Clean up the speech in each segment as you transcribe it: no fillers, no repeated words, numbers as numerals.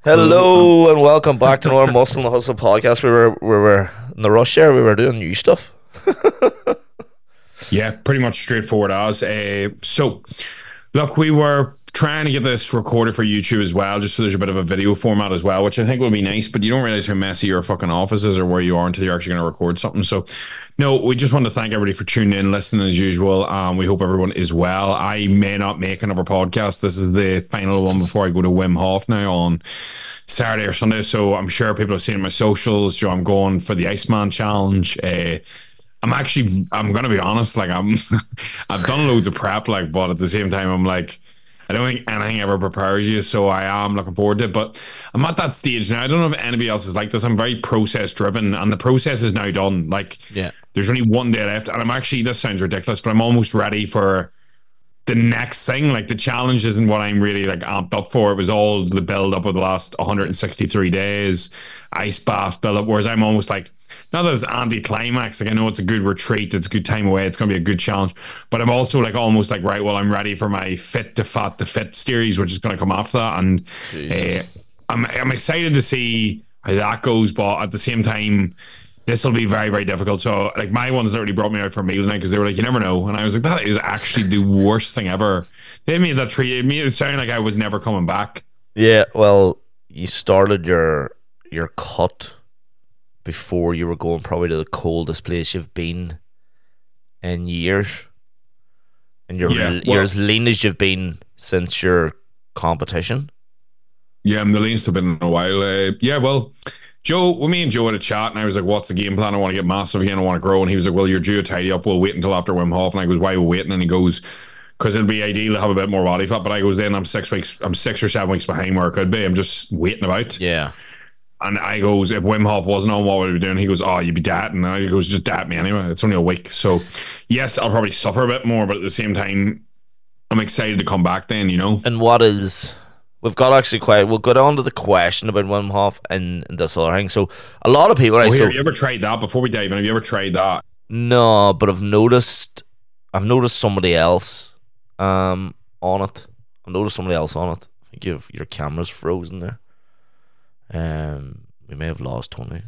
Hello, Hello and welcome back to another Muscle and the Hustle podcast. We were in the rush here. We were doing new stuff. yeah, pretty much straightforward as. So, look, we were trying to get this recorded for YouTube as well, just so there's a bit of a video format as well, which I think will be nice, but you don't realize how messy your fucking office is or where you are until you're actually going to record something. So, no, we just want to thank everybody for tuning in, listening as usual. We hope everyone is well. I may not make another podcast. This is the final one before I go to Wim Hof now on Saturday or Sunday. So I'm sure people have seen my socials. I'm going for the Iceman Challenge. I'm going to be honest, like I've done loads of prep, but at the same time, I'm like, I don't think anything ever prepares you, so I am looking forward to it. But I'm at that stage now. I don't know if anybody else is like this. I'm very process driven, and the process is now done. There's only one day left, and I'm actually, this sounds ridiculous, but I'm almost ready for the next thing. Like, the challenge isn't what I'm really amped up for. It was all the build up of the last 163 days, ice bath build up. Whereas I'm almost like, not that it's anti-climax, I know it's a good retreat, it's a good time away, it's going to be a good challenge, but I'm also almost right, well, I'm ready for my fit to fat to fit series, which is going to come after that, and I'm excited to see how that goes, but at the same time, this will be very, very difficult. So my ones literally brought me out for a meal tonight because they were like, you never know, and I was like, that is actually the worst thing ever. They made that treat, it made it sound like I was never coming back. Yeah, well, you started your cut before you were going probably to the coldest place you've been in years, and you're as lean as you've been since your competition. Yeah, I'm the leanest I've been in a while. Me and Joe had a chat, and I was like, what's the game plan? I want to get massive again, I want to grow. And he was like, well, you're due to tidy up, we'll wait until after Wim Hof. And I goes, why are we waiting? And he goes, because it'll be ideal to have a bit more body fat. But I goes, then I'm 6 or 7 weeks behind where I could be. I'm just waiting about. Yeah. And I goes, if Wim Hof wasn't on, what would we be doing? He goes, oh, you'd be dating. And I goes, just date me anyway. It's only a week. So, yes, I'll probably suffer a bit more, but at the same time, I'm excited to come back then, And we've got actually we'll go on to the question about Wim Hof and this other thing. So, a lot of people... have you ever tried that? Before we dive in, have you ever tried that? No, but I've noticed somebody else on it. I think your camera's frozen there. We may have lost Tony,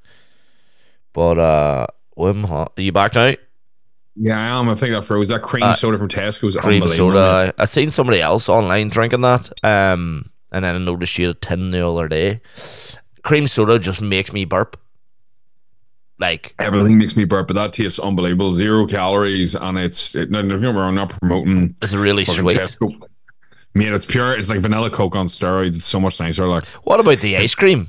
but Wim Hof, are you back now? Yeah, I am. I think that froze. That cream soda from Tesco's cream soda. I seen somebody else online drinking that, and then I noticed you had a tin the other day. Cream soda just makes me burp. Everything makes me burp, but that tastes unbelievable. 0 calories, and I'm not promoting. It's really sweet. Tesco. Mate, it's pure. It's like vanilla Coke on steroids. It's so much nicer. What about the ice cream?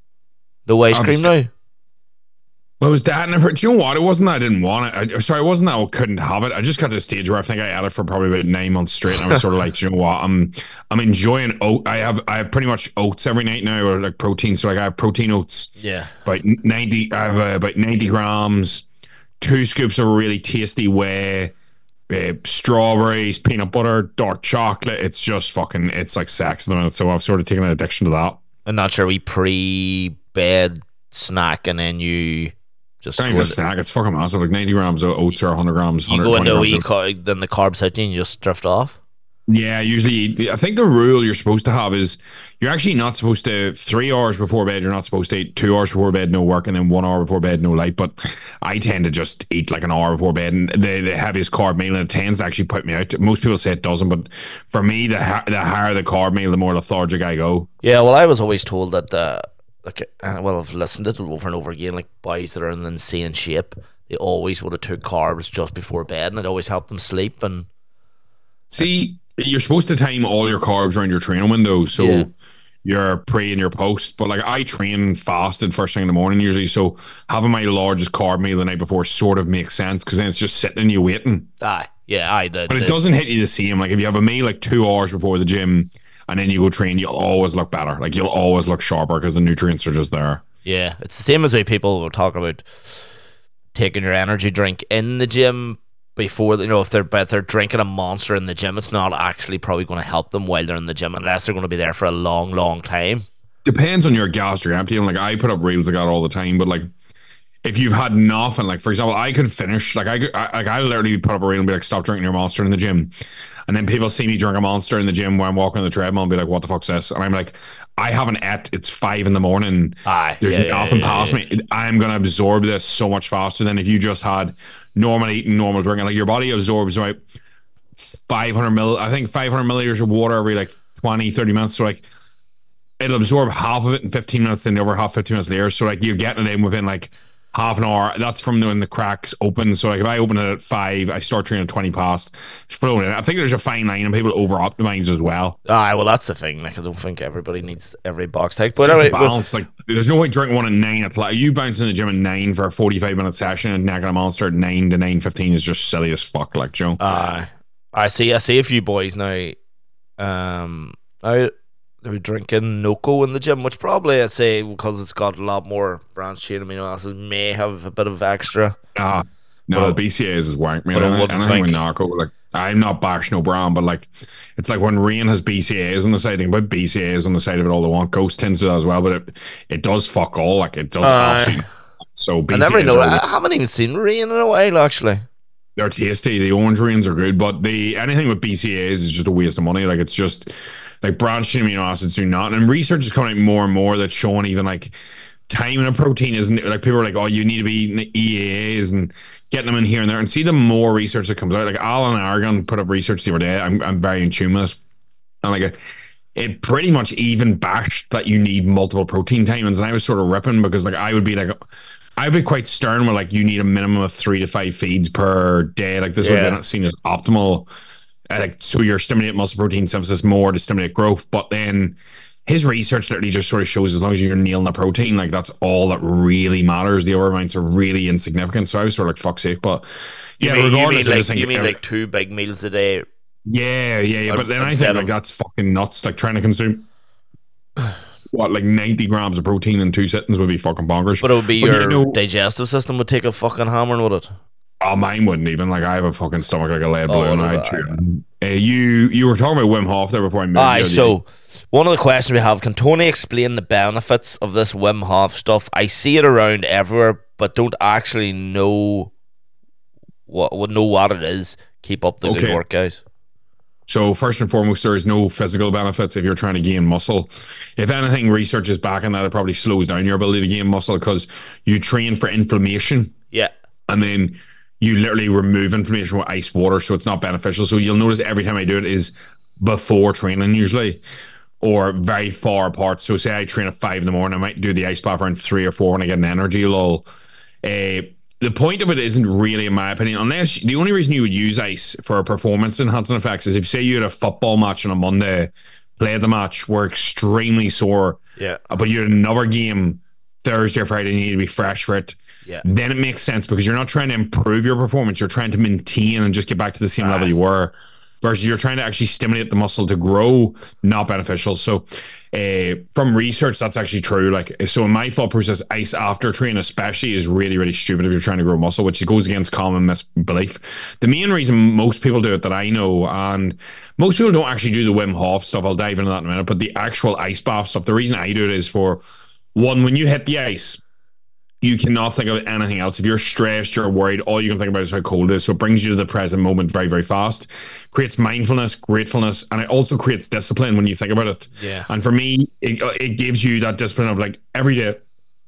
No ice cream now? Well, it was that. Do you know what? It wasn't that I didn't want it. It wasn't that I couldn't have it. I just got to the stage where I think I had it for probably about 9 months straight. And I was sort of like, do you know what? I'm enjoying oat. I have pretty much oats every night now, or protein. So I have protein oats. Yeah. I have about 90 grams, 2 scoops of a really tasty whey. Strawberries, peanut butter, dark chocolate. It's just fucking, it's like sex at the minute. So I've sort of taken an addiction to that. I'm not sure we pre-bed snack, and then you just don't even snack. It's fucking massive. 90 grams of oats or 100 grams. You go into then the carbs hit you and you just drift off. Yeah, usually, I think the rule you're supposed to have is you're actually not supposed to, 3 hours before bed, you're not supposed to eat. 2 hours before bed, no work, and then 1 hour before bed, no light. But I tend to just eat an hour before bed, and the heaviest carb meal, and it tends to actually put me out. Most people say it doesn't, but for me, the higher the carb meal, the more lethargic I go. Yeah, well, I was always told that, I've listened to it over and over again, boys that are in insane shape, they always would have took carbs just before bed, and it always helped them sleep. And see, you're supposed to time all your carbs around your training window, so your pre and your post. But I train fasted first thing in the morning usually, so having my largest carb meal the night before sort of makes sense, because then it's just sitting and you waiting. But it doesn't hit you the same. If you have a meal 2 hours before the gym and then you go train, you'll always look better. You'll always look sharper because the nutrients are just there. Yeah, it's the same as way people were talking about taking your energy drink in the gym before, if they're drinking a Monster in the gym, it's not actually probably going to help them while they're in the gym, unless they're going to be there for a long, long time. Depends on your gas you're emptying. I put up reels like that all the time, but if you've had nothing, for example, I could finish, I literally put up a reel and be like, stop drinking your Monster in the gym. And then people see me drink a Monster in the gym when I'm walking on the treadmill and be like, what the fuck's this? And I'm like, I haven't ate. It's 5 a.m. Aye, There's yeah, nothing yeah, past yeah. me. I'm gonna absorb this so much faster than if you just had normal eating, normal drinking. Like your body absorbs about 500 mil. I think 500 milliliters of water every like 20, 30 minutes. So like it'll absorb half of it in 15 minutes, then the other half 15 minutes later. So like you're getting it in within like half an hour. That's from when the cracks open. So like if I open it at 5, I start training at 20 past. It's flowing in. I think there's a fine line and people over optimize as well. Aye, well, that's the thing. Like, I don't think everybody needs every box tick. It's But just anyway, the balance. Like there's no way drinking one at 9 o'clock. You bounce in the gym at 9 for a 45-minute session and knocking a monster at 9 to 9:15 is just silly as fuck. Like Joe. I see a few boys now. Now they're drinking Noco in the gym, which probably I'd say because it's got a lot more branched chain amino acids may have a bit of extra. No, But the BCAAs is wank, man. but I wouldn't Anything with think- narco, like I'm not bashing no brand, but like it's like when Rain has BCAAs on the side, think about BCAAs on the side of it all they want. Ghost tends to that as well, but it does fuck all. Like it does absolutely. So BCAAs I never know. are, I haven't even seen Rain in a while, actually. they're tasty. The orange Rains are good, but the anything with BCAAs is just a waste of money. Like it's just like branched chain amino acids do not. And research is coming out more and more that's showing even like time in a protein isn't like people are like, oh, you need to be eating EAAs and getting them in here and there. And see the more research that comes out, like Alan Aragon put up research the other day. I'm very in tune with this. And like it pretty much even bashed that you need multiple protein timings. And I was sort of ripping because like I'd be quite stern with like you need a minimum of 3 to 5 feeds per day. Like this would be seen as optimal. Like so you're stimulating muscle protein synthesis more to stimulate growth. But then his research literally just sort of shows as long as you're nailing the protein, like that's all that really matters. The other amounts are really insignificant. So I was sort of like, fuck's sake. But yeah, regardless, you mean like 2 big meals a day? Yeah. But then I think like that's fucking nuts. Like trying to consume what, like 90 grams of protein in 2 sittings would be fucking bonkers. But it would be your digestive system would take a fucking hammering, would it? Oh, mine wouldn't even. Like I have a fucking stomach like a lead balloon. Right. You were talking about Wim Hof there before I moved. Aye, so one of the questions we have, can Tony explain the benefits of this Wim Hof stuff? I see it around everywhere, but don't actually know what it is. Keep up the good work, guys. So first and foremost, there is no physical benefits if you're trying to gain muscle. If anything, research is backing that it probably slows down your ability to gain muscle because you train for inflammation. Yeah. And then you literally remove inflammation with ice water, so it's not beneficial. So you'll notice every time I do it is before training usually, or very far apart. So say I train at 5 a.m, I might do the ice bath around 3 or 4 when I get an energy lull. The point of it isn't really, in my opinion, unless the only reason you would use ice for performance enhancing effects is if say you had a football match on a Monday, played the match, were extremely sore, but you had another game Thursday or Friday, you need to be fresh for it. Yeah. Then it makes sense because you're not trying to improve your performance. You're trying to maintain and just get back to the same level you were, versus you're trying to actually stimulate the muscle to grow, not beneficial. So from research, that's actually true. Like, so in my thought process, ice after training especially is really, really stupid if you're trying to grow muscle, which goes against common misbelief. The main reason most people do it that I know, and most people don't actually do the Wim Hof stuff, I'll dive into that in a minute, but the actual ice bath stuff, the reason I do it is for, one, when you hit the ice, you cannot think of anything else. If you're stressed, you're worried, all you can think about is how cold it is. So it brings you to the present moment very, very fast. Creates mindfulness, gratefulness, and it also creates discipline when you think about it. Yeah. And for me, it gives you that discipline of like every day.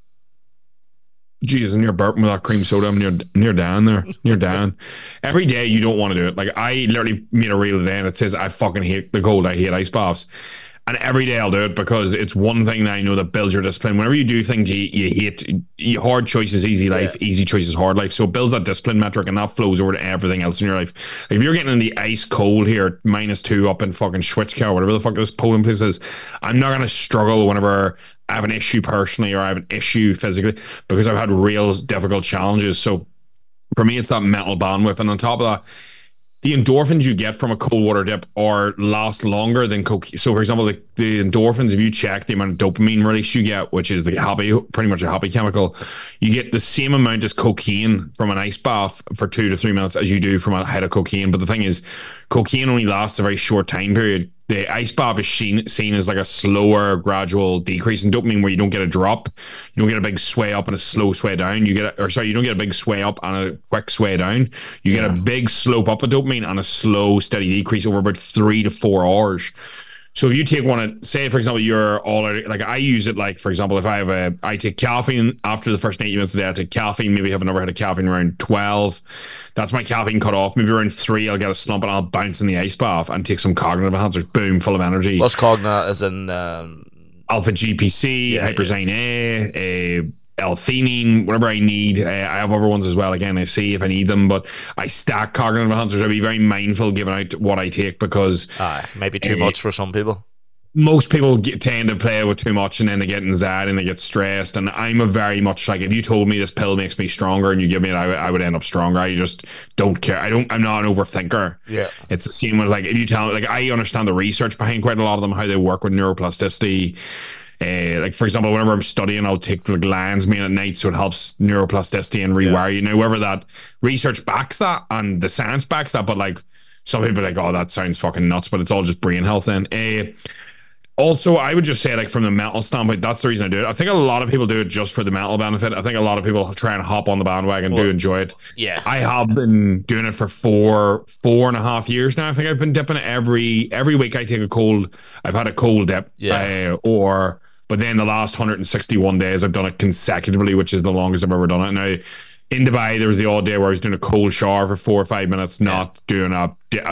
Jesus, and you're burping with that cream soda. I'm near down there. Near down. Every day you don't want to do it. Like I literally made a reel today and it says I fucking hate the cold. I hate ice baths. And every day I'll do it because it's one thing that I know that builds your discipline. Whenever you do things you hate, hard choices, easy life, easy choices, hard life. So it builds that discipline metric and that flows over to everything else in your life. Like if you're getting in the ice cold here, -2 up in fucking Schwitzkau, whatever the fuck this Poland place is, I'm not going to struggle whenever I have an issue personally or I have an issue physically because I've had real difficult challenges. So for me, it's that mental bandwidth. And on top of that, the endorphins you get from a cold water dip are last longer than cocaine. So, for example, the endorphins, if you check the amount of dopamine release you get, which is pretty much a happy chemical, you get the same amount as cocaine from an ice bath for 2 to 3 minutes as you do from a hit of cocaine. But the thing is, cocaine only lasts a very short time period. The ice bath is seen as like a slower, gradual decrease in dopamine where you don't get a drop. You don't get a big sway up and a slow sway down. You don't get a big sway up and a quick sway down. You get a big slope up of dopamine and a slow, steady decrease over about 3 to 4 hours. So if you take one, say for example, you're all like I use it like for example, if I take caffeine after the first 80 minutes of the day, I take caffeine. Maybe I've never had a caffeine around 12. That's my caffeine cut off. Maybe around 3, I'll get a slump and I'll bounce in the ice bath and take some cognitive enhancers. Boom, full of energy. What's cognitive? As in Alpha GPC, Hyperzine A, L-theanine, whatever I need. I have other ones as well. Again, I see if I need them, but I stack cognitive enhancers. I'd be very mindful giving out what I take because maybe too much for some people. Most people tend to play with too much and then they get anxiety and they get stressed. And I'm a very much like, if you told me this pill makes me stronger and you give me it, I would end up stronger. I just don't care. I'm not an overthinker. Yeah. It's the same with like, if you tell, like, I understand the research behind quite a lot of them, how they work with neuroplasticity. Like for example, whenever I'm studying, I'll take the lion's mane at night so it helps neuroplasticity and rewire you. Now, whether that research backs that and the science backs that, but like some people are like, oh, that sounds fucking nuts, but it's all just brain health then. Also, I would just say, like, from the mental standpoint, that's the reason I do it. I think a lot of people do it just for the mental benefit. I think a lot of people try and hop on the bandwagon, do enjoy it. Yeah. I have been doing it for four and a half years now. I think I've been dipping it every week. I take a cold. I've had a cold dip. Yeah. But then the last 161 days, I've done it consecutively, which is the longest I've ever done it. Now, in Dubai, there was the odd day where I was doing a cold shower for 4 or 5 minutes, not doing a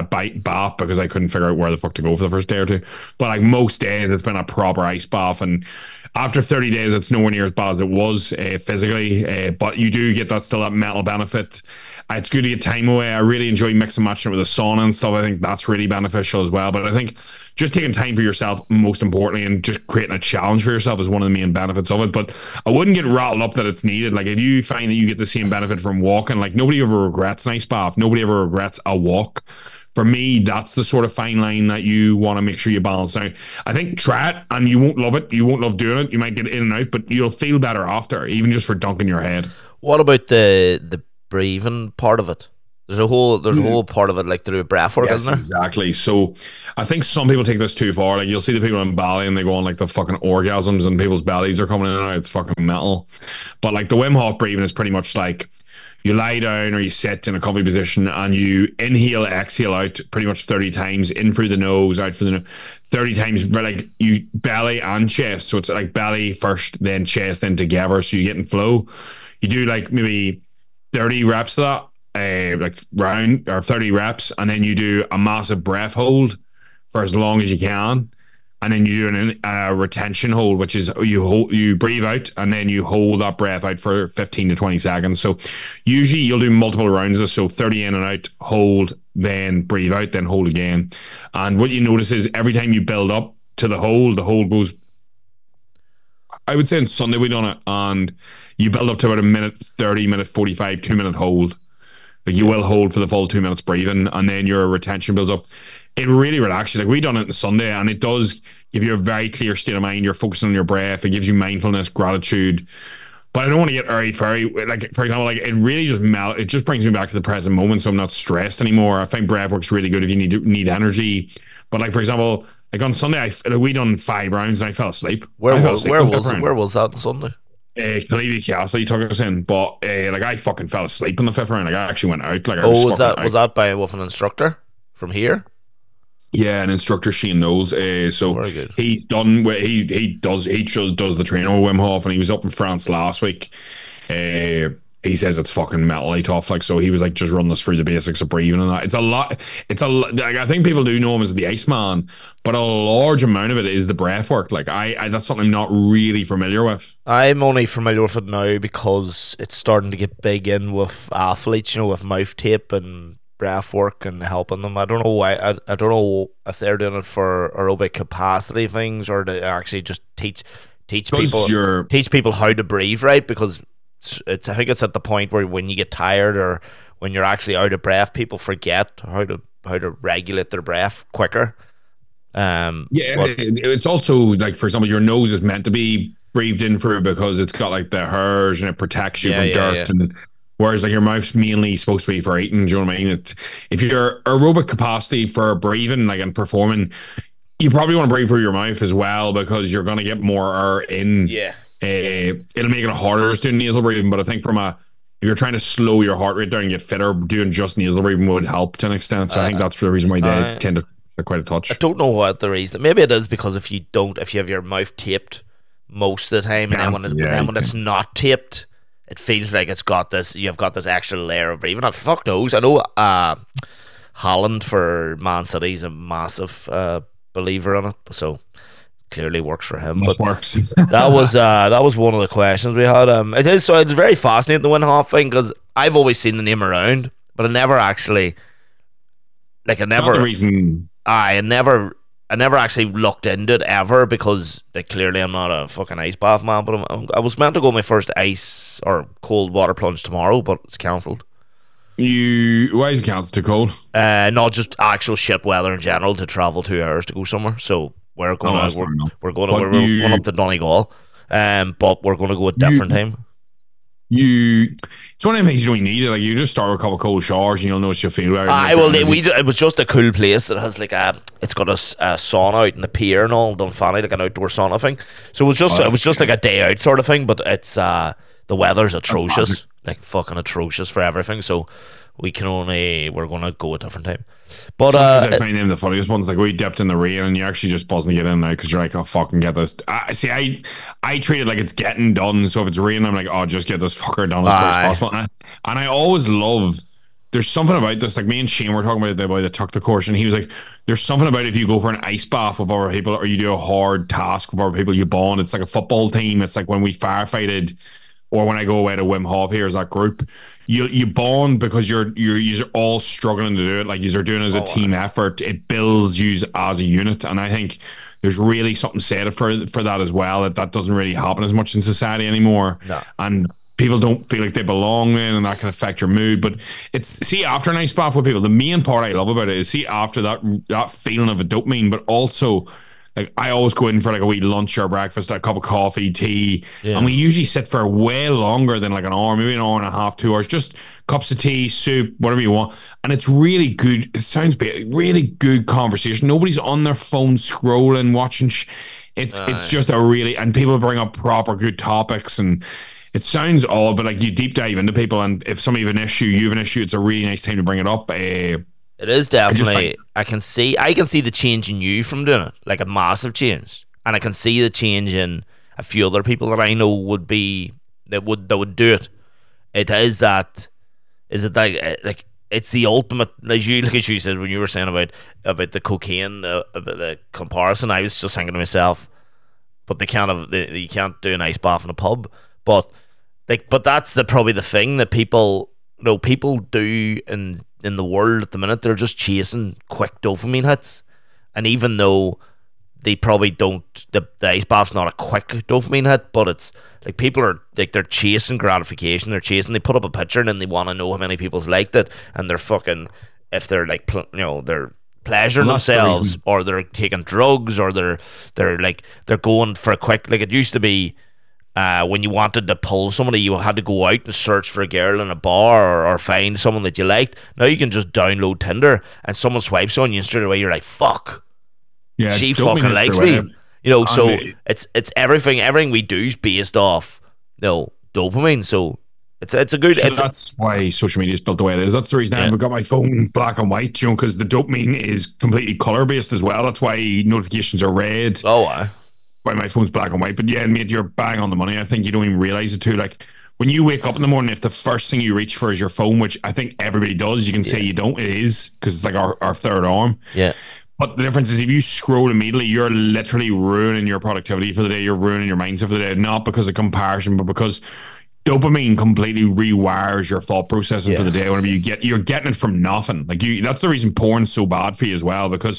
bath because I couldn't figure out where the fuck to go for the first day or two. But like most days, it's been a proper ice bath. And after 30 days, it's nowhere near as bad as it was physically. But you do get that mental benefit. It's good to get time away. I really enjoy mixing and matching it with the sauna and stuff. I think that's really beneficial as well. But I think just taking time for yourself, most importantly, and just creating a challenge for yourself is one of the main benefits of it. But I wouldn't get rattled up that it's needed. Like if you find that you get the same benefit from walking, like nobody ever regrets an ice bath. Nobody ever regrets a walk. For me, that's the sort of fine line that you want to make sure you balance out. I think try it and you won't love it. You won't love doing it. You might get in and out, but you'll feel better after, even just for dunking your head. What about the breathing part of it? There's a whole part of it like through breath work, isn't there? Exactly. So I think some people take this too far. Like you'll see the people in Bali and they go on like the fucking orgasms and people's bellies are coming in and out. It's fucking metal. But like the Wim Hof breathing is pretty much like you lie down or you sit in a comfy position and you inhale, exhale out pretty much 30 times, in through the nose, out through the nose, 30 times, like you belly and chest. So it's like belly first, then chest, then together. So you get in flow. You do like maybe 30 reps of that, like round or 30 reps. And then you do a massive breath hold for as long as you can. And then you do a retention hold, which is you breathe out and then you hold that breath out for 15 to 20 seconds. So usually you'll do multiple rounds of this. So 30 in and out, hold, then breathe out, then hold again. And what you notice is every time you build up to the hold goes, I would say on Sunday we done it, and you build up to about a minute 30, minute 45, 2 minute hold. Like you will hold for the full 2 minutes breathing, and then your retention builds up. It really relaxes. Like we done it on Sunday, and it does give you a very clear state of mind. You're focusing on your breath. It gives you mindfulness, gratitude. But I don't want to get airy-fairy. Like for example, like it really just it just brings me back to the present moment, so I'm not stressed anymore. I find breath works really good if you need energy. But like for example, like on Sunday, we done 5 rounds and I fell asleep. Where was that on Sunday? Kalidi Castle, you took us in, but like I fucking fell asleep in the 5th round. Like I actually went out. Like was that by with an instructor from here? Yeah, an instructor, Shane Knowles. So very good. He's done. He does the training with Wim Hof, and he was up in France last week. He says it's fucking metally tough. Like so, he was like just run us through the basics of breathing and that. It's a lot. Like, I think people do know him as the Iceman, but a large amount of it is the breath work. Like I that's something I'm not really familiar with. I'm only familiar with it now because it's starting to get big in with athletes. You know, with mouth tape and breath work and helping them. I don't know why. I don't know if they're doing it for aerobic capacity things or to actually just teach people how to breathe right, because I think it's at the point where when you get tired or when you're actually out of breath, people forget how to regulate their breath quicker. It's also like, for example, your nose is meant to be breathed in through because it's got like the hairs and it protects you from dirt and. Whereas like your mouth's mainly supposed to be for eating, do you know what I mean? If your aerobic capacity for breathing like and performing, you probably want to breathe through your mouth as well because you're going to get more air in. Yeah. It'll make it harder to do nasal breathing, but I think if you're trying to slow your heart rate down and get fitter, doing just nasal breathing would help to an extent. So I think that's the reason why they tend to Like quite a I touch. don't know what the reason. Maybe it is because if you have your mouth taped most of the time, and then Can't, yeah, you when it's not taped, it feels like it's got this. You've got this extra layer of breathing. Fuck knows. I know. Holland for Man City is a massive believer in it, so clearly works for him. That But works. that was one of the questions we had. It's very fascinating the Wim Hof thing because I've always seen the name around, but I never actually like It's not the reason. I never actually looked into it ever because like clearly I'm not a fucking ice bath man. But I was meant to go on my first ice or cold water plunge tomorrow, but it's cancelled. Why is it counts too cold? Not just actual shit weather in general to travel 2 hours to go somewhere. So we're going that's fair enough. we're going But we're going up to Donegal, but we're going to go a different time. It's one of the things you don't need it. Like you just start with a couple of cold showers and you'll know what you feel better. It was just a cool place that has like it's got a sauna out in the pier and all done funny like an outdoor sauna thing. So it was just like a day out sort of thing. But it's the weather's atrocious, like fucking atrocious for everything. So we're gonna go a different time. But sometimes I find them the funniest ones. Like we dipped in the rain and you actually just buzzing to get in now because you're like, oh fucking get this. I treat it like it's getting done. So if it's raining, I'm like, oh, just get this fucker done as quick as possible. And I always love. There's something about this. Like me and Shane were talking about the boy that took the course, and he was like, "There's something about if you go for an ice bath with other people, or you do a hard task with other people, you bond. It's like a football team. It's like when we firefighted." Or when I go away to Wim Hof here as that group, you bond because you're all struggling to do it. Like you're doing it as a team effort. It builds you as a unit, and I think there's really something said for that as well. That doesn't really happen as much in society anymore. No. And people don't feel like they belong then, and that can affect your mood. But after an ice bath with people, the main part I love about it is after that feeling of a dopamine, but also. Like I always go in for like a wee lunch or breakfast, a cup of coffee, tea, and we usually sit for way longer than like an hour, maybe an hour and a half, 2 hours, just cups of tea, soup, whatever you want. And it's really good. It sounds really good conversation. Nobody's on their phone scrolling, watching. It's just and people bring up proper good topics, and it sounds odd, but like you deep dive into people, and if somebody have an issue, you have an issue, it's a really nice time to bring it up. It is definitely. I can see the change in you from doing it, like a massive change, and I can see the change in a few other people that I know would do it. It is that. Is it like it's the ultimate? As you said when you were saying about the cocaine, about the comparison, I was just thinking to myself, but you can't do an ice bath in a pub, but that's probably the thing that people do in the world at the minute. They're just chasing quick dopamine hits, and even though they probably don't, the ice bath's not a quick dopamine hit, but it's like people are like they're chasing gratification. They put up a picture and then they want to know how many people's liked it, and they're fucking if they're like they're pleasuring themselves, or they're taking drugs, or they're going for a quick, like it used to be. When you wanted to pull somebody, you had to go out and search for a girl in a bar or find someone that you liked. Now you can just download Tinder and someone swipes on you and straight away you're like, fuck. Yeah, she fucking likes me. So it's everything we do is based off dopamine. So it's a good. That's why social media is built the way it is. That's the reason I've got my phone black and white, because the dopamine is completely color based as well. That's why notifications are red. Oh, why my phone's black and white. But yeah, mate, you're bang on the money. I think you don't even realize it too. Like when you wake up in the morning, if the first thing you reach for is your phone, which I think everybody does, you can say you don't. It is because it's like our third arm. Yeah. But the difference is if you scroll immediately, you're literally ruining your productivity for the day. You're ruining your mindset for the day, not because of comparison, but because dopamine completely rewires your thought processing for the day. Whenever you're getting it from nothing. Like that's the reason porn's so bad for you as well, because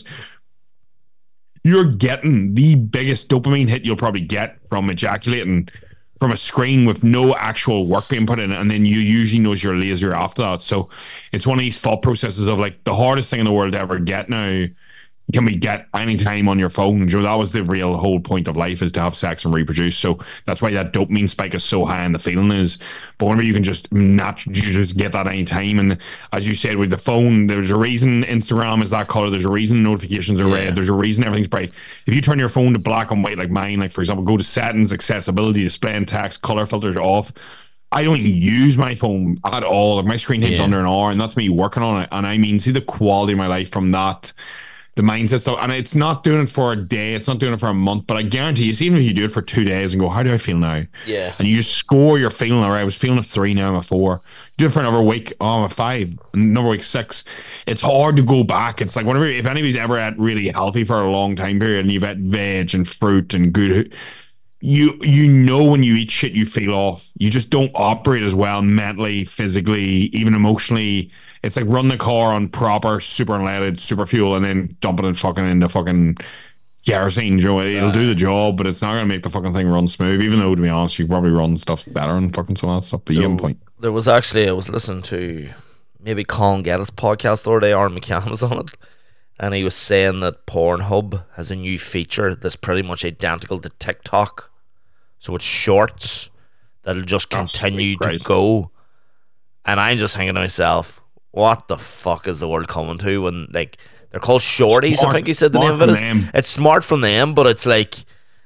you're getting the biggest dopamine hit you'll probably get from ejaculating from a screen with no actual work being put in it, and then you usually knows you're lazier after that. So it's one of these thought processes of like the hardest thing in the world to ever get now can we get any time on your phone. That was the real whole point of life, is to have sex and reproduce. So that's why that dopamine spike is so high and the feeling is. But whenever you can just get that any time, and as you said with the phone, there's a reason Instagram is that color. There's a reason notifications are red. There's a reason everything's bright. If you turn your phone to black and white like mine, like for example, go to settings, accessibility, display and text, color filters off. I don't use my phone at all. Like my screen time's under an hour, and that's me working on it. And I mean, see the quality of my life from that the mindset stuff. And it's not doing it for a day, it's not doing it for a month, but I guarantee you, even if you do it for 2 days and go, how do I feel now? Yeah. And you just score, you're feeling all right. I was feeling a 3, now I'm a 4. Do it for another week, oh, I'm a 5. Another week, 6. It's hard to go back. It's like whenever, if anybody's ever had really healthy for a long time period and you've had veg and fruit and good, you know when you eat shit, you feel off. You just don't operate as well mentally, physically, even emotionally. It's like run the car on proper super unleaded super fuel and then dump it in into fucking kerosene. Joe, it'll do the job, but it's not gonna make the fucking thing run smooth. Even though, to be honest, you can probably run stuff better and fucking some of that stuff. But you get my point. There was actually, I was listening to maybe Colin Geddes' podcast the other day. Aaron McCann was on it, and he was saying that Pornhub has a new feature that's pretty much identical to TikTok. So it's shorts that'll just continue to go. And I'm just thinking to myself, what the fuck is the world coming to when, like, they're called shorties? I think he said the name of it is. It's smart from them, but it's like,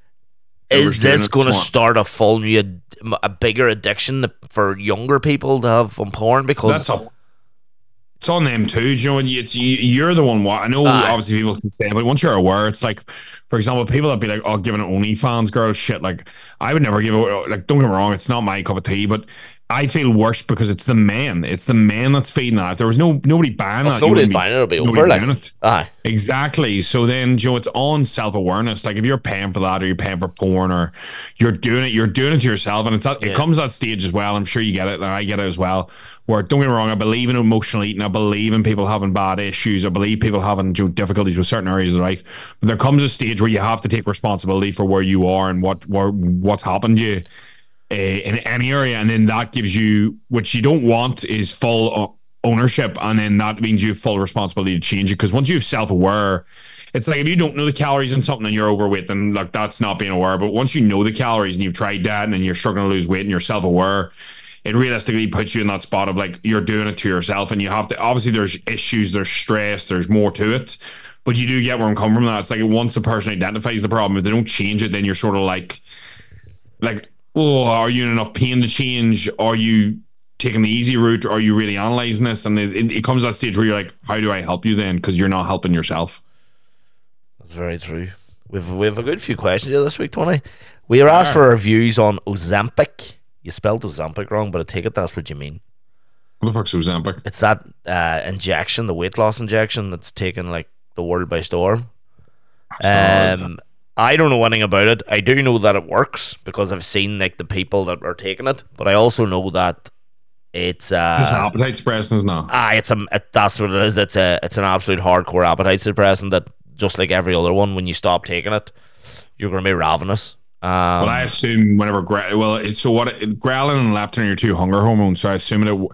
is this going to start a full new, a bigger addiction for younger people to have on porn? Because it's on them too, Joe. And you're the one. I know, obviously, people can say, but once you're aware, it's like, for example, people that be like, "Oh, giving an OnlyFans girl shit." Like, I would never give it. Like, don't get me wrong, it's not my cup of tea, but I feel worse because it's the men. It's the men that's feeding that. If there was nobody buying that, if nobody's buying it, it'll be over. Like, exactly. So then, Joe, it's on self-awareness. Like, if you're paying for that, or you're paying for porn, or you're doing it to yourself, and it comes to that stage as well. I'm sure you get it, and I get it as well. Where, don't get me wrong, I believe in emotional eating. I believe in people having bad issues. I believe people having difficulties with certain areas of life. But there comes a stage where you have to take responsibility for where you are and what's happened to you in any area. And then that gives you, which you don't want, is full ownership. And then that means you have full responsibility to change it. Because once you're self-aware, it's like if you don't know the calories in something and you're overweight, then like that's not being aware. But once you know the calories and you've tried that and then you're struggling to lose weight and you're self-aware, it realistically puts you in that spot of like you're doing it to yourself, and you have to, obviously there's issues, there's stress, there's more to it, but you do get where I'm coming from. That it's like once the person identifies the problem, if they don't change it, then you're sort of like, oh, are you in enough pain to change? Are you taking the easy route? Or are you really analyzing this? And it comes to that stage where you're like, how do I help you then? Because you're not helping yourself. That's very true. We've a good few questions here this week, Tony. We were asked for our views on Ozempic. You spelled Ozempic wrong, but I take it that's what you mean. What the fuck's Ozempic? It's that injection, the weight loss injection that's taken like the world by storm. I don't know anything about it. I do know that it works because I've seen like the people that are taking it, but I also know that it's just an appetite suppressant, isn't it? That's what it is. It's an absolute hardcore appetite suppressant that, just like every other one, when you stop taking it, you're going to be ravenous. Well, I assume whenever ghrelin and leptin are your two hunger hormones, so I assume what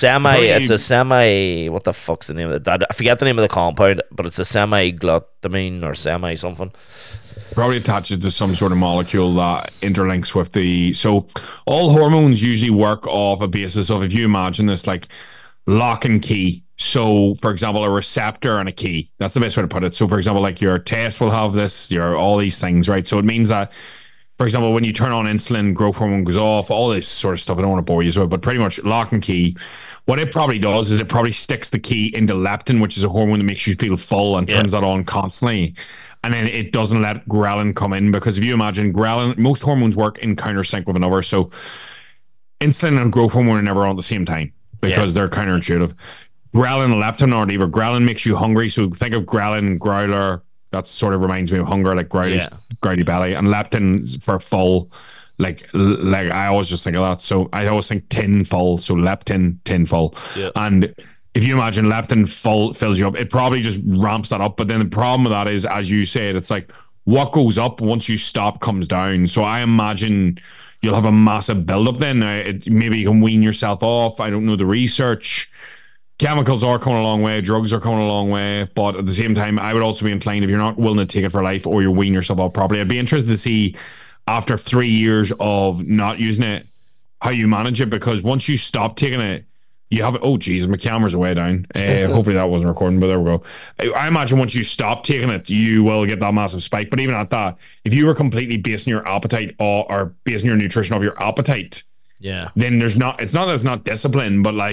the fuck's the name of it? I forget the name of the compound, but it's a semi-glutamine or semi-something. Probably attaches to some sort of molecule that interlinks with so all hormones usually work off a basis of, if you imagine this, like lock and key. So, for example, a receptor and a key. That's the best way to put it. So, for example, like your test will have this, all these things, right? So it means that, for example, when you turn on insulin, growth hormone goes off, all this sort of stuff. I don't want to bore you with it, but pretty much lock and key. What it probably does is it probably sticks the key into leptin, which is a hormone that makes you feel full and turns that on constantly. And then it doesn't let ghrelin come in, because if you imagine ghrelin, most hormones work in countersync with another. So insulin and growth hormone are never on at the same time because they're counterintuitive. Ghrelin and leptin aren't either. Ghrelin makes you hungry. So think of ghrelin, growler. That sort of reminds me of hunger, like growly belly, and leptin for full. Like I always just think of that. So I always think tin full. So leptin, tin full. Yeah. And if you imagine leptin full fills you up, it probably just ramps that up. But then the problem with that is, as you said, it's like what goes up once you stop comes down. So I imagine you'll have a massive buildup then. Maybe you can wean yourself off. I don't know the research. Chemicals are coming a long way, drugs are coming a long way, but at the same time, I would also be inclined, if you're not willing to take it for life or you're weaning yourself off properly, I'd be interested to see after 3 years of not using it, how you manage it, because once you stop taking it, you have it. Oh, Jesus, my camera's way down. Hopefully that wasn't recording, but there we go. I imagine once you stop taking it, you will get that massive spike. But even at that, if you were completely basing your appetite or basing your nutrition off your appetite, then it's not that it's not discipline, but like,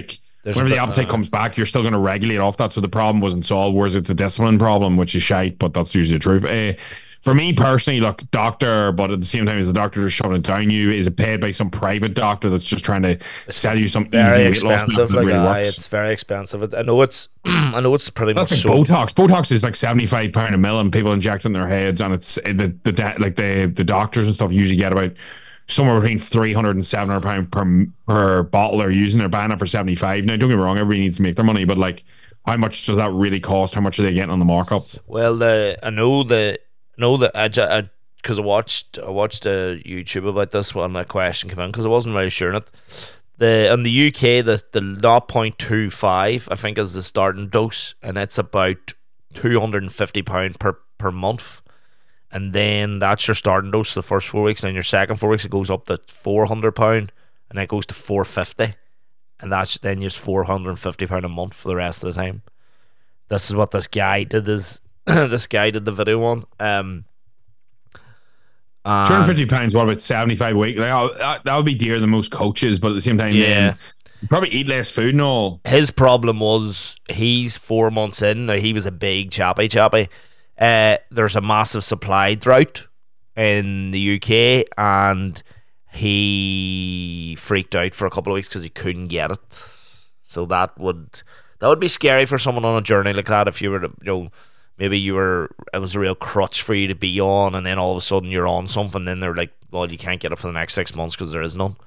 There's whenever the appetite comes back, you're still going to regulate off that. So the problem wasn't solved, whereas it's a discipline problem, which is shite, but that's usually the truth. For me personally, look, doctor, but at the same time as the doctor just shoving it down you, is it paid by some private doctor that's just trying to sell you some very easy weight loss expensive. that really works? It's very expensive. I know it's I know it's pretty That's much like so. Botox. Botox is like £75 a mil, and people inject it in their heads, and it's the doctors and stuff usually get about somewhere between £300 and £700 per bottle they're using. They're buying it for 75. Now, don't get me wrong, everybody needs to make their money, but like, how much does that really cost? How much are they getting on the markup? Well, I know that because I watched a YouTube about this when that question came in, because I wasn't really sure on it. In the UK, the 0.25 I think is the starting dose, and it's about £250 per month, and then that's your starting dose for the first 4 weeks. And then your second 4 weeks, it goes up to £400, and then it goes to £450, and that's then just £450 a month for the rest of the time. This is what this guy did. This guy did the video on. £250. What about 75 a week? Like, that would be dearer than most coaches, but at the same time, then you probably eat less food and all. His problem was he's 4 months in. Now, he was a big chappy. There's a massive supply drought in the UK, and he freaked out for a couple of weeks because he couldn't get it. So that would be scary for someone on a journey like that. If you were to, maybe it was a real crutch for you to be on, and then all of a sudden you're on something, then they're like, well, you can't get it for the next 6 months because there is none.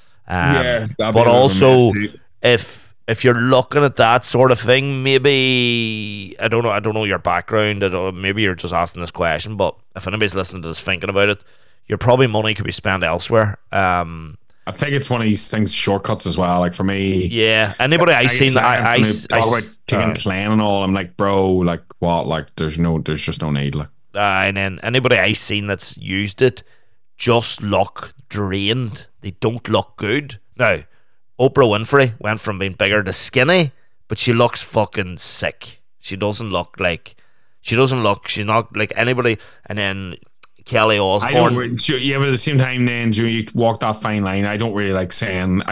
But also, if you're looking at that sort of thing, maybe I don't know your background. Maybe you're just asking this question, but if anybody's listening to this thinking about it, your probably money could be spent elsewhere. I think it's one of these things, shortcuts as well. Like for me, yeah. Anybody I seen, I talk about taking plan and all. I'm like, bro, like what? Like there's just no need. Like, and then anybody I seen that's used it just look drained. They don't look good. Now, Oprah Winfrey went from being bigger to skinny, but she looks fucking sick. She's not like anybody. And then Kelly Osbourne. but at the same time, then you walk that fine line. I don't really like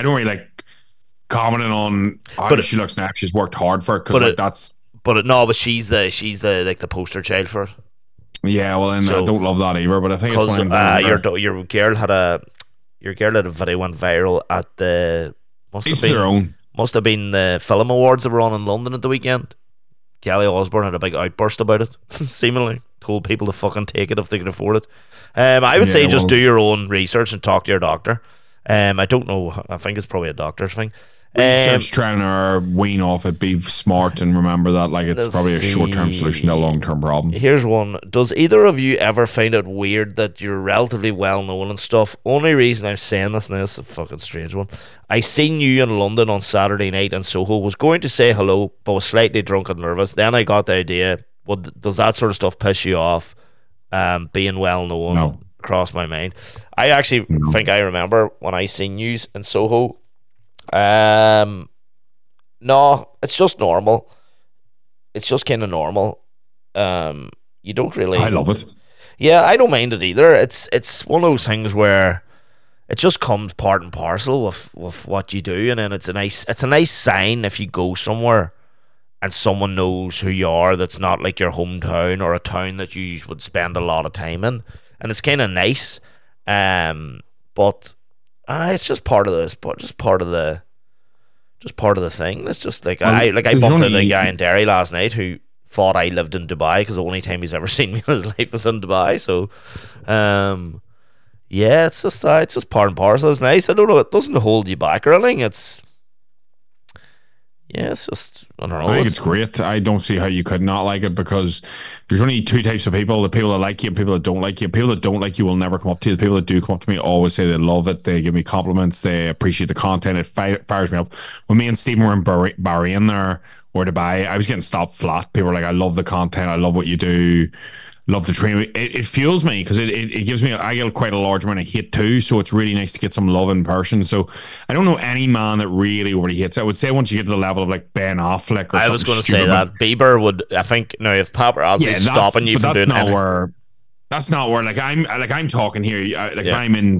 commenting on how she looks now. She's worked hard for it, because that's. But she's the like the poster child for it. Yeah, well, then I don't love that either. But I think it's your girl had a video went viral at the must have been the film awards that were on in London at the weekend. Kelly Osbourne had a big outburst about it. Seemingly told people to fucking take it if they can afford it. I would say just do your own research and talk to your doctor. I don't know. I think it's probably a doctor's thing. Research, trying to wean off it, be smart, and remember that like it's probably a short-term solution to a long-term problem. Here's one. Does either of you ever find it weird that you're relatively well-known and stuff? Only reason I'm saying this, now this is a fucking strange one. I seen you in London on Saturday night in Soho, was going to say hello, but was slightly drunk and nervous. Then I got the idea, does that sort of stuff piss you off? Being well-known? No. Crossed my mind. I actually think I remember when I seen you in Soho. No, it's just normal. It's just kind of normal. You don't really. I love it. Yeah, I don't mind it either. It's one of those things where it just comes part and parcel with what you do, and then it's a nice sign if you go somewhere and someone knows who you are. That's not like your hometown or a town that you would spend a lot of time in, and it's kind of nice. But. It's just part of this, but just part of the thing. It's just like I bumped into a guy in Derry last night who thought I lived in Dubai because the only time he's ever seen me in his life was in Dubai. So, yeah, it's just part and parcel. It's nice. I don't know. It doesn't hold you back or anything. It's just, I don't know. I think it's great. I don't see how you could not like it, because there's only two types of people: the people that like you and people that don't like you. People that don't like you will never come up to you. The people that do come up to me always say they love it. They give me compliments. They appreciate the content. It fires me up. When me and Stephen were in Bahrain there, or Dubai, I was getting stopped flat. People were like, I love the content. I love what you do. Love the training. It fuels me, because it gives me, I get quite a large amount of hate too, so it's really nice to get some love in person. So I don't know any man that really already hits. I would say once you get to the level of like Ben Affleck, or I was going to say that Bieber would, I think, now if paparazzi stopping you from doing anything. That's not where like I'm talking here. If I'm in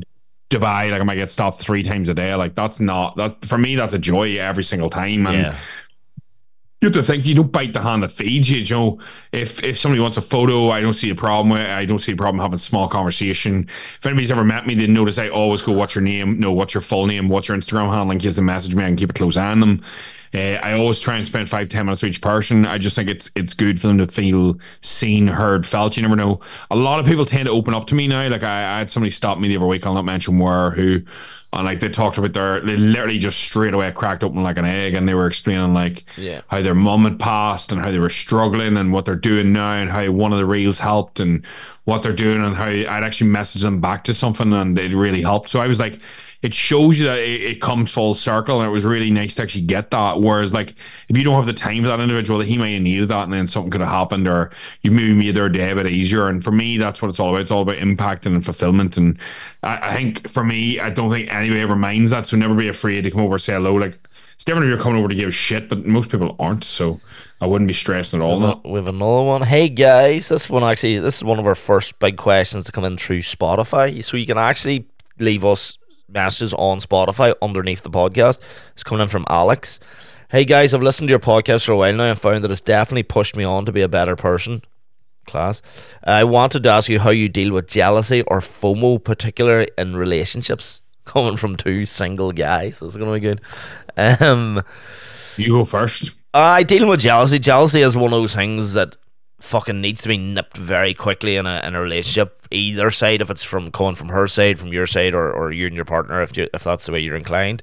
Dubai, like I might get stopped 3 times a day. Like that's not that for me. That's a joy every single time, and Yeah. you have to think you don't bite the hand that feeds you. You know, if somebody wants a photo, I don't see a problem with it. I don't see a problem having a small conversation. If anybody's ever met me, they notice I always go, "What's your name? No, what's your full name? What's your Instagram handle?" In case they message me, I can keep it close on them. I always try and spend 5-10 minutes with each person. I just think it's good for them to feel seen, heard, felt. You never know. A lot of people tend to open up to me now. Like I had somebody stop me the other week. I'll not mention where, who, and like they talked about they literally just straight away cracked open like an egg, and they were explaining like how their mum had passed and how they were struggling and what they're doing now and how one of the reels helped and what they're doing and how I'd actually messaged them back to something and it really helped. So I was like, it shows you that it comes full circle, and it was really nice to actually get that. Whereas like if you don't have the time for that individual, that he might have needed that and then something could have happened, or you maybe made their day a bit easier. And for me, that's what it's all about. It's all about impact and fulfillment. And I think for me, I don't think anybody ever minds that. So never be afraid to come over and say hello. Like it's different if you're coming over to give shit, but most people aren't. So I wouldn't be stressing at all. We have another one. Hey guys, this is one of our first big questions to come in through Spotify. So you can actually leave us messages on Spotify underneath the podcast. It's coming in from Alex. Hey guys, I've listened to your podcast for a while now and found that it's definitely pushed me on to be a better person. Class. I wanted to ask you how you deal with jealousy or FOMO, particularly in relationships. Coming from 2 single guys, this is going to be good. You go first. I deal with jealousy. Jealousy is one of those things that fucking needs to be nipped very quickly in a relationship, either side, if it's from coming from her side, from your side, or you and your partner, if that's the way you're inclined.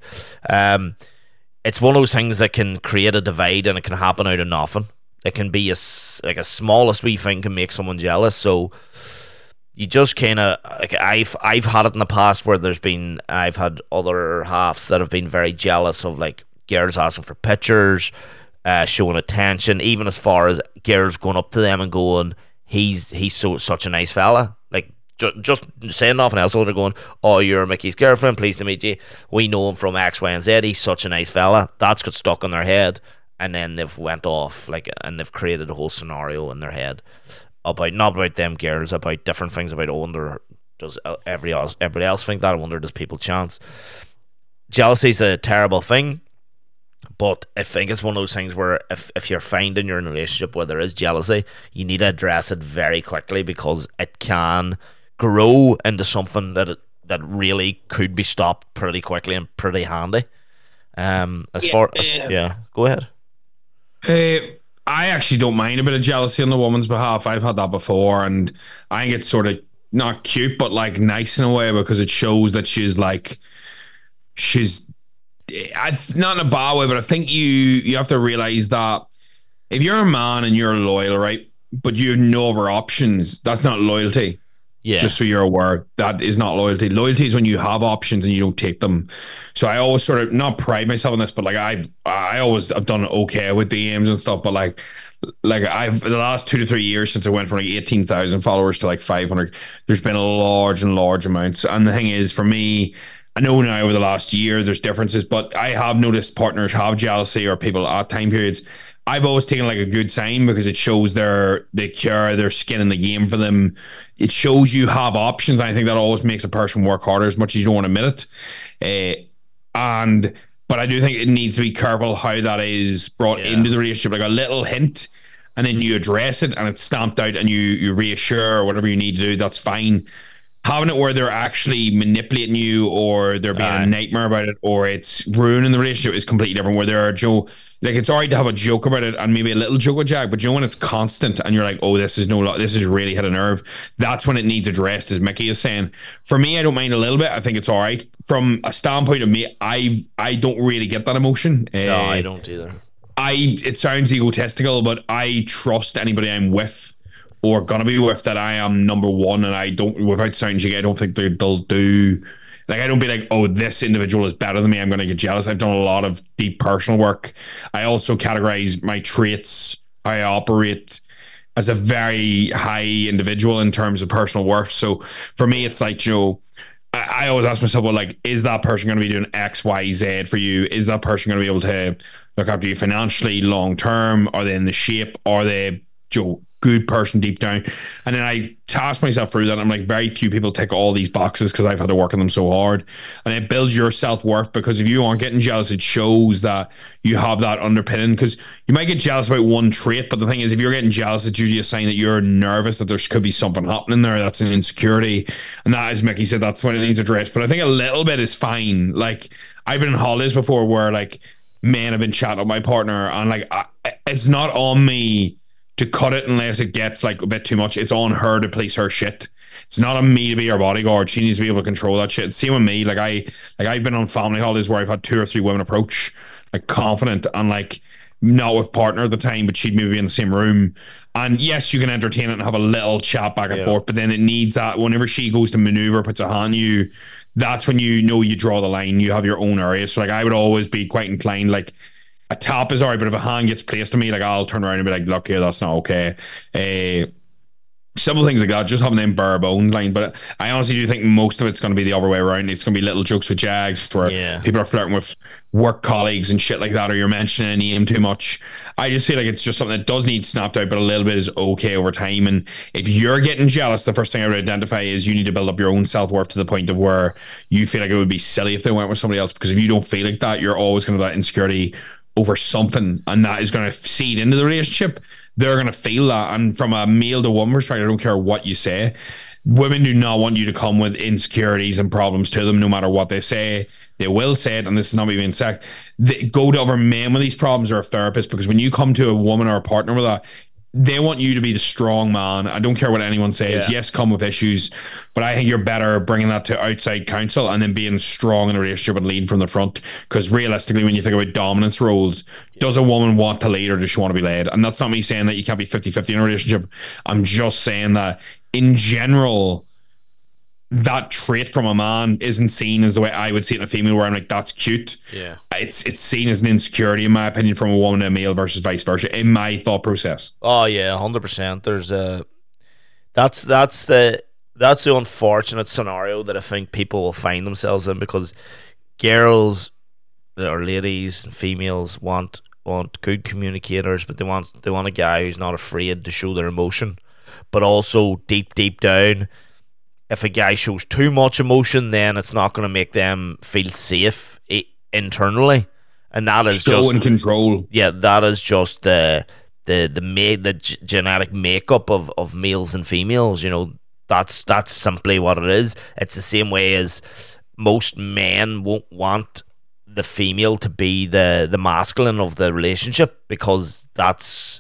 It's one of those things that can create a divide, and it can happen out of nothing. It can be a smallest wee thing can make someone jealous. So you just kind of like I've had it in the past where I've had other halves that have been very jealous of like girls asking for pictures, showing attention, even as far as girls going up to them and going, he's such a nice fella. Like just saying nothing else, so they're going, oh, you're Mickey's girlfriend, pleased to meet you. We know him from X, Y, and Z. He's such a nice fella. That's got stuck in their head, and then they've went off and they've created a whole scenario in their head about not about them girls, about different things. About, I wonder, does everybody else think that? I wonder, does people chance? Jealousy is a terrible thing. But I think it's one of those things where if you're finding you're in a relationship where there is jealousy, you need to address it very quickly, because it can grow into something that really could be stopped pretty quickly and pretty handy. Go ahead. I actually don't mind a bit of jealousy on the woman's behalf. I've had that before, and I think it's sort of not cute, but like nice in a way, because it shows that she's not in a bad way, but I think you have to realize that if you're a man and you're loyal, right, but you have no other options, that's not loyalty. Yeah. Just so you're aware, that is not loyalty. Loyalty is when you have options and you don't take them. So I always sort of not pride myself on this, but like I've done okay with DMs and stuff, but like I've the last 2 to 3 years since I went from like 18,000 followers to like 500, there's been a large amounts. And the thing is, for me, I know now over the last year there's differences, but I have noticed partners have jealousy or people at time periods. I've always taken like a good sign, because it shows they care, their skin in the game for them. It shows you have options. I think that always makes a person work harder, as much as you don't want to admit it. But I do think it needs to be careful how that is brought into the relationship. Like a little hint, and then you address it, and it's stamped out, and you reassure or whatever you need to do. That's fine. Having it where they're actually manipulating you, or they're being a nightmare about it, or it's ruining the relationship, is completely different. Where they're like, it's alright to have a joke about it and maybe a little joke with Jack, but when it's constant and you're like, oh, this is really hit a nerve, that's when it needs addressed, as Mickey is saying. For me, I don't mind a little bit. I think it's alright. From a standpoint of me, I don't really get that emotion. No, I don't either. It sounds egotistical, but I trust anybody I'm with or gonna be with that I am number one, and I don't, without sounding cheeky, I don't think they'll do. Like, I don't be like, oh, this individual is better than me, I'm going to get jealous. I've done a lot of deep personal work. I also categorize my traits, how I operate, as a very high individual in terms of personal worth. So for me, it's like, I always ask myself, well, like, is that person going to be doing X, Y, Z for you? Is that person going to be able to look after you financially long term? Are they in the shape? Are they good person deep down. And then I task myself through that. And I'm like, very few people tick all these boxes because I've had to work on them so hard. And it builds your self-worth, because if you aren't getting jealous, it shows that you have that underpinning. Because you might get jealous about one trait, but the thing is, if you're getting jealous, it's usually a sign that you're nervous, that there could be something happening there that's an insecurity. And that, as Mickey said, that's when it needs addressed. But I think a little bit is fine. Like, I've been on holidays before where like men have been chatting with my partner, and like it's not on me to cut it unless it gets like a bit too much. It's on her to police her shit. It's not on me to be her bodyguard. She needs to be able to control that shit. Same with me. I've been on family holidays where I've had 2 or 3 women approach, like confident and like not with partner at the time, but she'd maybe be in the same room. And yes, you can entertain it and have a little chat back and forth, but then it needs that whenever she goes to maneuver, puts a hand on you, that's when you know you draw the line. You have your own area. So like I would always be quite inclined, like a tap is all right, but if a hand gets placed on me, like I'll turn around and be like, look here, that's not okay. Simple things like that, just having them bare bones line. But I honestly do think most of it's going to be the other way around. It's going to be little jokes with Jags where people are flirting with work colleagues and shit like that, or you're mentioning a name too much. I just feel like it's just something that does need snapped out, but a little bit is okay over time. And if you're getting jealous, the first thing I would identify is you need to build up your own self-worth to the point of where you feel like it would be silly if they went with somebody else. Because if you don't feel like that, you're always going to have that insecurity over something, and that is going to feed into the relationship. They're going to feel that. And from a male to woman perspective, I don't care what you say. Women do not want you to come with insecurities and problems to them, no matter what they say. They will say it, and this is not me being sick. They go to other men with these problems or a therapist, because when you come to a woman or a partner with that, they want you to be the strong man. I don't care what anyone says. Yes, come with issues, but I think you're better bringing that to outside counsel and then being strong in a relationship and leading from the front. Because realistically, when you think about dominance roles, does a woman want to lead or does she want to be led? And that's not me saying that you can't be 50-50 in a relationship. I'm just saying that in general, that trait from a man isn't seen as the way I would see it in a female, where I'm like, that's cute. Yeah. It's seen as an insecurity, in my opinion, from a woman to a male versus vice versa, in my thought process. Oh yeah, 100%. There's that's the unfortunate scenario that I think people will find themselves in, because girls or ladies and females want good communicators, but they want a guy who's not afraid to show their emotion, but also deep down, if a guy shows too much emotion, then it's not going to make them feel safe internally, and that is so just in control. Yeah, that is just the genetic makeup of males and females. You know, that's simply what it is. It's the same way as most men won't want the female to be the masculine of the relationship, because that's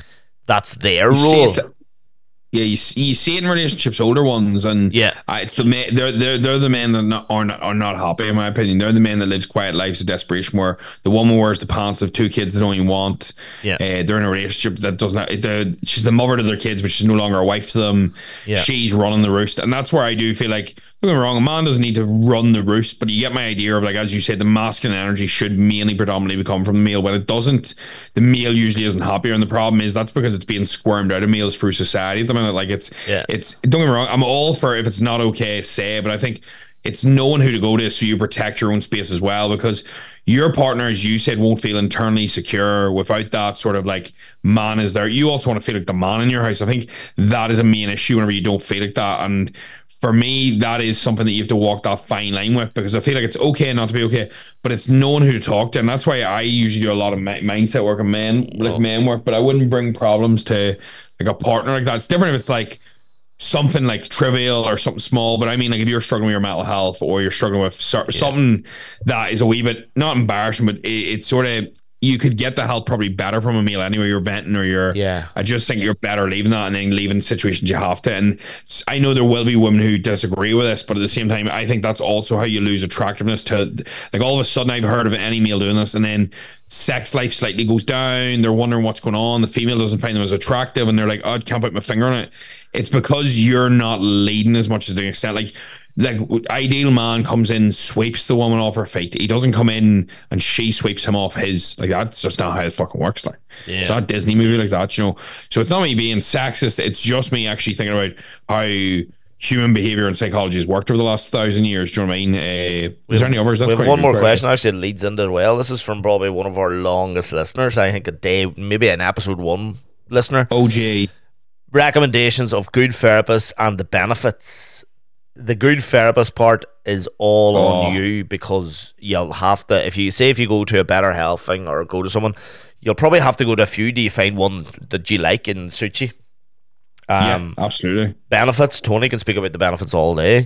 their role. Yeah, you see it in relationships, older ones, and it's the men. They're the men that are not happy, in my opinion. They're the men that lives quiet lives of desperation, where the woman wears the pants of 2 kids they don't even want. Yeah, they're in a relationship that doesn't. She's the mother to their kids, but she's no longer a wife to them. Yeah. She's running the roost, and that's where I do feel like, don't get me wrong, a man doesn't need to run the roost, but you get my idea of, like, as you said, the masculine energy should mainly predominantly come from the male. When it doesn't, the male usually isn't happier, and the problem is that's because it's being squirmed out of males through society at the minute. Like, it's don't get me wrong, I'm all for, if it's not okay, say, but I think it's knowing who to go to so you protect your own space as well, because your partner, as you said, won't feel internally secure without that sort of like man is there. You also want to feel like the man in your house. I think that is a main issue whenever you don't feel like that. And for me, that is something that you have to walk that fine line with, because I feel like it's okay not to be okay, but it's knowing who to talk to. And that's why I usually do a lot of mindset work and men work, but I wouldn't bring problems to like a partner like that. It's different if it's like something like trivial or something small, but I mean, like, if you're struggling with your mental health or you're struggling with something that is a wee bit, not embarrassing, but it's sort of, you could get the help probably better from a meal anyway. You're venting or you're, I just think you're better leaving that and then leaving situations you have to. And I know there will be women who disagree with this, but at the same time, I think that's also how you lose attractiveness to, like, all of a sudden I've heard of any male doing this, and then sex life slightly goes down. They're wondering what's going on. The female doesn't find them as attractive, and they're like, oh, I can't put my finger on it. It's because you're not leading as much as the extent. Like ideal man comes in, sweeps the woman off her feet. He doesn't come in and she sweeps him off his. Like, that's just not how it fucking works. Like, it's not a Disney movie like that, you know. So it's not me being sexist. It's just me actually thinking about how human behavior and psychology has worked over the last 1,000 years. Do you know what I mean? Is there any others? That's we have one more question. Actually, it leads into it well. This is from probably one of our longest listeners. I think maybe an episode 1 listener. OG. recommendations of good therapists and the benefits. The good therapist part is all on you, because you'll have to, if you go to a Better Health thing or go to someone, you'll probably have to go to a few. Do you find one that you like and suits you? Yeah, absolutely. Benefits. Tony can speak about the benefits all day.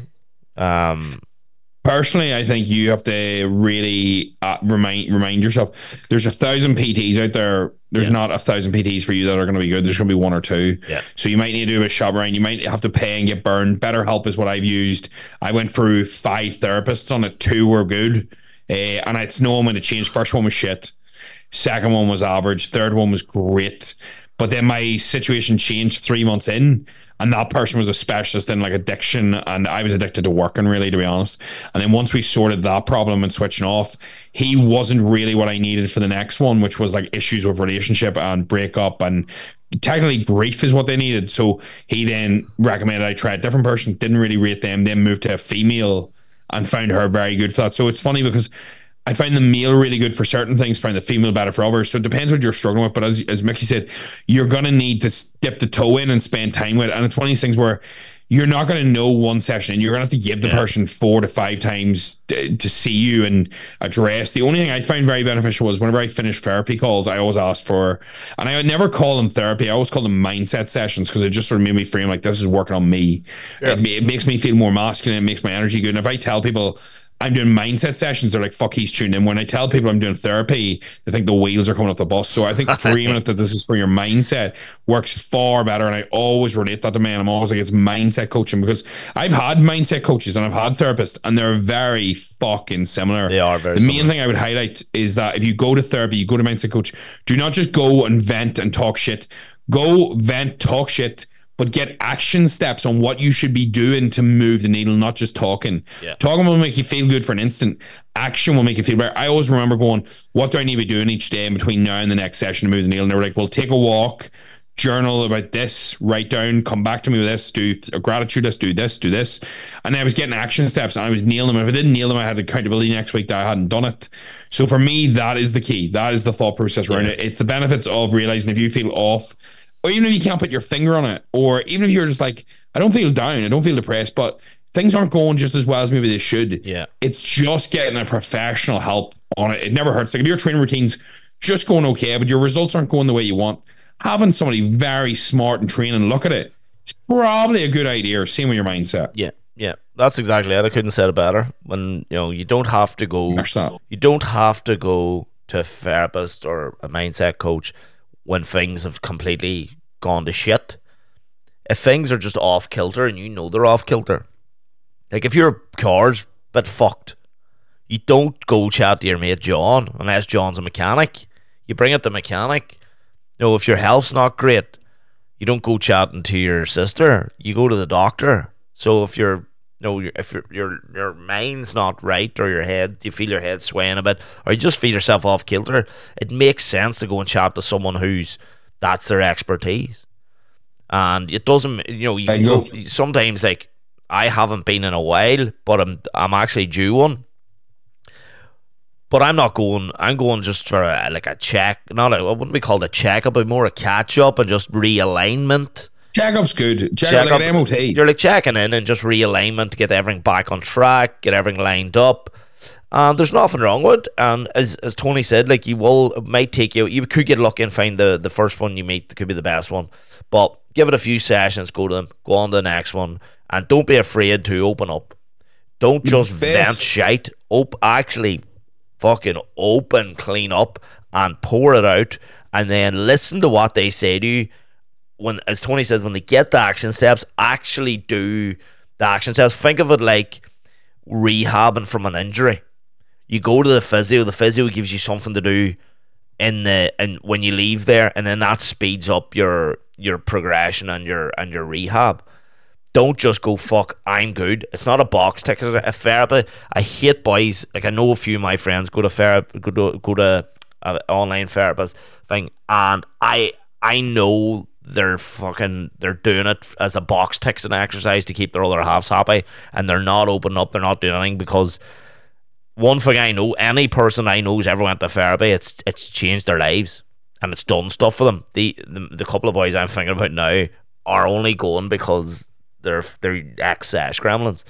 Personally, I think you have to really remind yourself. There's 1,000 PTs out there. There's not 1,000 PTs for you that are going to be good. There's going to be one or two. Yeah. So you might need to do a shop around. You might have to pay and get burned. BetterHelp is what I've used. I went through 5 therapists on it. 2 were good, and it's no one to change. First one was shit. Second one was average. Third one was great. But then my situation changed 3 months in. And that person was a specialist in like addiction, and I was addicted to working, really, to be honest. And then once we sorted that problem and switching off, he wasn't really what I needed for the next one, which was like issues with relationship and breakup, and technically grief is what they needed. So he then recommended I try a different person, didn't really rate them, then moved to a female and found her very good for that. So it's funny because I find the male really good for certain things, find the female better for others. So it depends what you're struggling with. But as Mickey said, you're going to need to dip the toe in and spend time with it. And it's one of these things where you're not going to know one session, and you're going to have to give the person 4 to 5 times to see you and address. The only thing I find very beneficial was whenever I finish therapy calls, I always ask for, and I would never call them therapy, I always call them mindset sessions, because it just sort of made me frame like, this is working on me. Yeah. It makes me feel more masculine, it makes my energy good. And if I tell people I'm doing mindset sessions, they're like, fuck, he's tuned in. When I tell people I'm doing therapy, they think the wheels are coming off the bus. So I think framing it that this is for your mindset works far better. And I always relate that to men. I'm always like, it's mindset coaching, because I've had mindset coaches and I've had therapists, and they're very fucking similar. They are very similar. Main thing I would highlight is that if you go to therapy, you go to mindset coach, do not just go and vent and talk shit. Go vent, talk shit, but get action steps on what you should be doing to move the needle, not just talking. Yeah. Talking will make you feel good for an instant. Action will make you feel better. I always remember going, what do I need to be doing each day in between now and the next session to move the needle? And they were like, well, take a walk, journal about this, write down, come back to me with this, do a gratitude list, do this, do this. And I was getting action steps and I was nailing them. If I didn't nail them, I had accountability next week that I hadn't done it. So for me, that is the key. That is the thought process around it. It's the benefits of realizing if you feel off, or even if you can't put your finger on it, or even if you're just like, I don't feel down, I don't feel depressed, but things aren't going just as well as maybe they should. Yeah. It's just getting a professional help on it. It never hurts. Like if your training routine's just going okay, but your results aren't going the way you want, having somebody very smart and trained and look at it, it's probably a good idea. Same with your mindset. Yeah. Yeah. That's exactly it. I couldn't have said it better. When, you don't have to go, you don't have to go to a therapist or a mindset coach when things have completely gone to shit. If things are just off kilter and you know they're off kilter, like if your car's a bit fucked, you don't go chat to your mate John unless John's a mechanic. You bring it to the mechanic. If your health's not great, you don't go chatting to your sister. You go to the doctor. So if your mind's not right, or you feel your head swaying a bit, or you just feel yourself off kilter, it makes sense to go and chat to someone that's their expertise. And it doesn't, you can go sometimes, like I haven't been in a while, but I'm actually due one. But I'm going just for a check. It wouldn't be called a checkup, but more a catch up and just realignment. Checkup's good. Check like an MOT. You're like checking in and just realignment to get everything back on track, get everything lined up. And there's nothing wrong with it. And as Tony said, like it might take you could get lucky and find the first one you meet that could be the best one. But give it a few sessions, go to them, go on to the next one, and don't be afraid to open up. Don't just vent shite. Actually fucking open, clean up, and pour it out, and then listen to what they say to you. When, as Tony says, when they get the action steps, actually do the action steps. Think of it like rehabbing from an injury. You go to the physio gives you something to do and when you leave there, and then that speeds up your progression and your rehab. Don't just go, fuck, I'm good. It's not a box ticket. A therapy. I hate boys. Like I know a few of my friends go to an online therapist thing, and I know they're doing it as a box ticks and exercise to keep their other halves happy, and they're not opening up, they're not doing anything. Because one thing I know, any person I know who's ever went to therapy, it's changed their lives and it's done stuff for them. The couple of boys I'm thinking about now are only going because they're ex gremlins.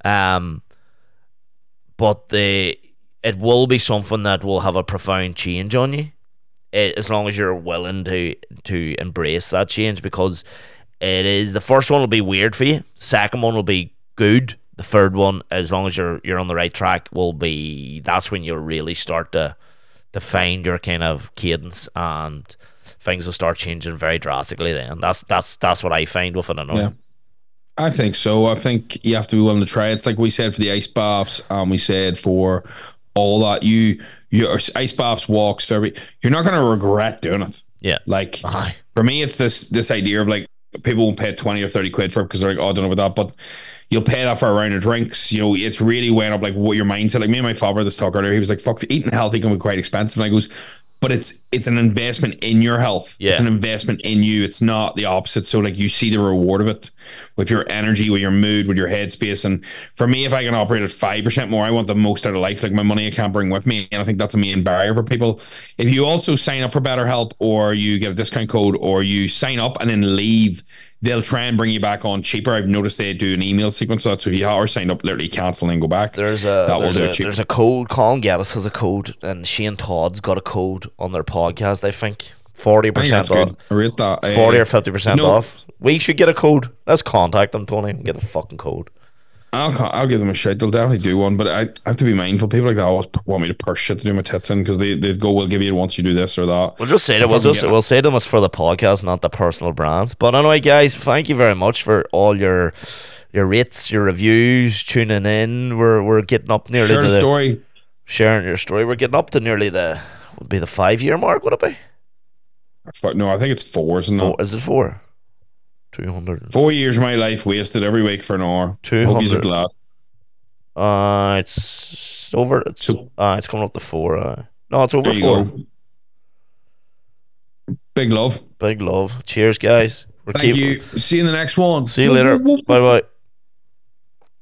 But it will be something that will have a profound change on you, as long as you're willing to embrace that change, because it is, the first one will be weird for you, second one will be good, the third one, as long as you're on the right track, will be, that's when you'll really start to find your kind of cadence, and things will start changing very drastically then. That's what I find with it. Yeah. I think so. I think you have to be willing to try it. It's like we said for the ice baths, we said for all that, your ice baths, walks, you're not going to regret doing it. Yeah. Like, for me, it's this idea of like, people won't pay 20 or 30 quid for it because they're like, oh, I don't know about that, but you'll pay that for a round of drinks. You know, it's really weighing up like what your mindset. Like me and my father, this talk earlier, he was like, fuck, eating healthy can be quite expensive. And I goes, but it's an investment in your health. Yeah. It's an investment in you. It's not the opposite. So like you see the reward of it with your energy, with your mood, with your headspace. And for me, if I can operate at 5% more, I want the most out of life. Like my money I can't bring with me. And I think that's a main barrier for people. If you also sign up for BetterHelp, or you get a discount code, or you sign up and then leave, they'll try and bring you back on cheaper. I've noticed they do an email sequence, so if you are signed up, literally cancel and go back. There's a code. Colin Geddes has a code, and Shane Todd's got a code on their podcast. I think 40% off. I rate that 40 or 50% off. We should get a code. Let's contact them, Tony, and get the fucking code. I'll give them a shout. They'll definitely do one, but I have to be mindful. People like that always want me to purse shit to do my tits in, because they go, we'll give you it once you do this or that. We'll just say that we'll say to them it's for the podcast, not the personal brands. But anyway, guys, thank you very much for all your rates, your reviews, tuning in. We're getting up nearly sharing to story. Sharing your story. We're getting up to nearly would be the 5-year mark. Would it be? No, I think it's 4, isn't it? Is it 4? 200. 4 years of my life wasted every week for an hour. 200. Hope you're glad. It's over. It's coming up to 4. No, it's over 4. Go. Big love. Big love. Cheers, guys. Thank you. See you in the next one. See you later. Bye bye.